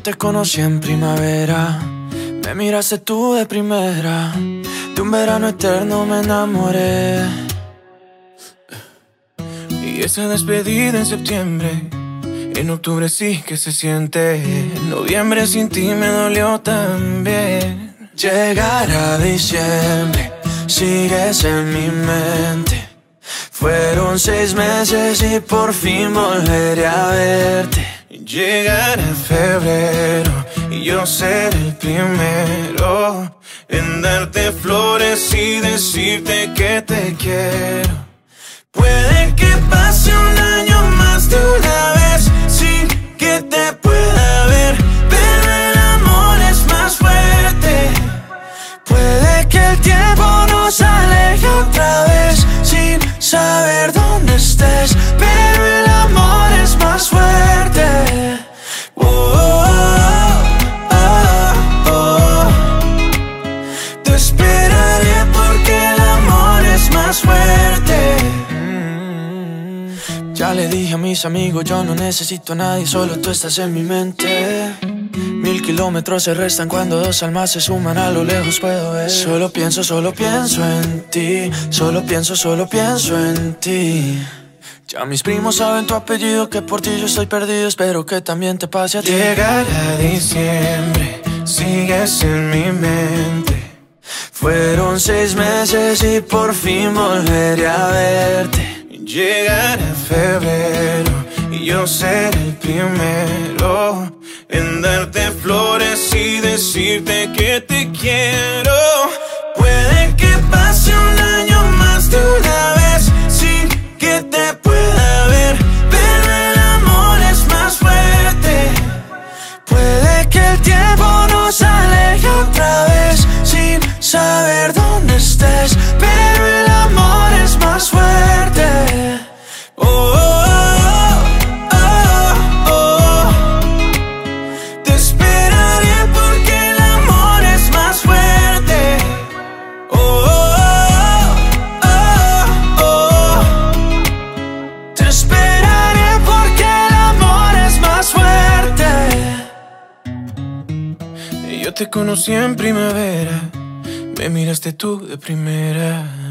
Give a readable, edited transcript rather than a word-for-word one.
te conocí en primavera, me miraste tú de primera. De un verano eterno me enamoré. Y esa despedida en septiembre, en octubre sí que se siente. En noviembre sin ti me dolió también. Llegar a diciembre, sigues en mi mente. Fueron 6 meses y por fin volveré a verte. Llegar a febrero y yo seré el primero en darte flores y decirte que te quiero. Puede que pase un año más de una vez sin que te pueda ver, pero el amor es más fuerte. Puede que el tiempo nos aleje otra vez sin saber dónde estés, pero el amor es más fuerte. Oh, oh, oh, oh. Te esperaré porque el amor es más fuerte. Ya le dije a mis amigos, yo no necesito a nadie, solo tú estás en mi mente. 1000 kilómetros se restan cuando 2 almas se suman, a lo lejos puedo ver. Solo pienso en ti, solo pienso en ti. Ya mis primos saben tu apellido, que por ti yo estoy perdido, espero que también te pase a ti. Llegar a diciembre, sigues en mi mente. Fueron 6 meses y por fin volveré a verte. Llegar a febrero y yo seré el primero en darte flores y decirte que te quiero. Puede que pase un año más de una vez sin que te pueda ver, pero el amor es más fuerte. Puede que el tiempo nos aleje otra vez sin saber dónde estés, pero el amor es más fuerte. Oh, oh, oh, oh, oh. Te esperaré porque el amor es más fuerte. Oh, oh, oh, oh. Te esperaré porque el amor es más fuerte. Yo te conocí en primavera, me miraste tú de primera.